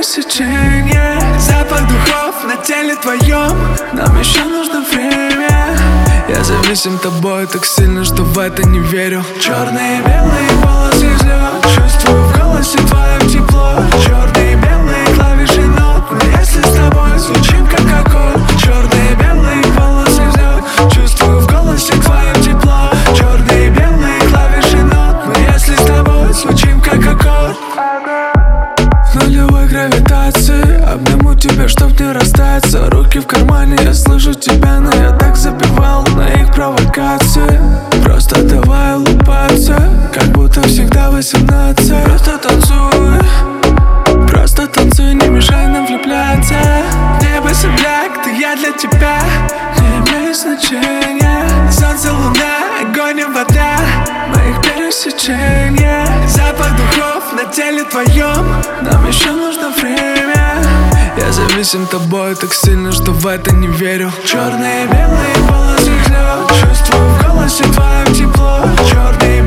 пересечение. Запах духов на теле твоем, нам еще нужно время. Я зависим тобой так сильно, что в это не верю. Черные и белые полосы взлет, чувствую в голосе твоем тепло. Черные и белые клавиши нот, но если с тобой звучим как аккорд. Черные и белые полосы взлет, чувствую в голосе твоем тепло. Черные и белые клавиши нот, но если с тобой звучим как аккорд. Нулевой гравитации, обниму тебя, чтоб не расстаться. Руки в кармане, я слышу тебя, но я так забивал на их провокации. Просто давай улыбаться, как будто всегда 18. Просто танцуй, не мешай нам влюбляться. Небо сопляк, ты я для тебя, не имеет значения. Солнце, луна, огонь и вода, моих пересечения. Запах духов на теле твоем, нам еще нужно время. Я зависим тобой так сильно, что в это не верю. Черные и белые полосы взлет, чувствую в голосе твоем тепло. Черные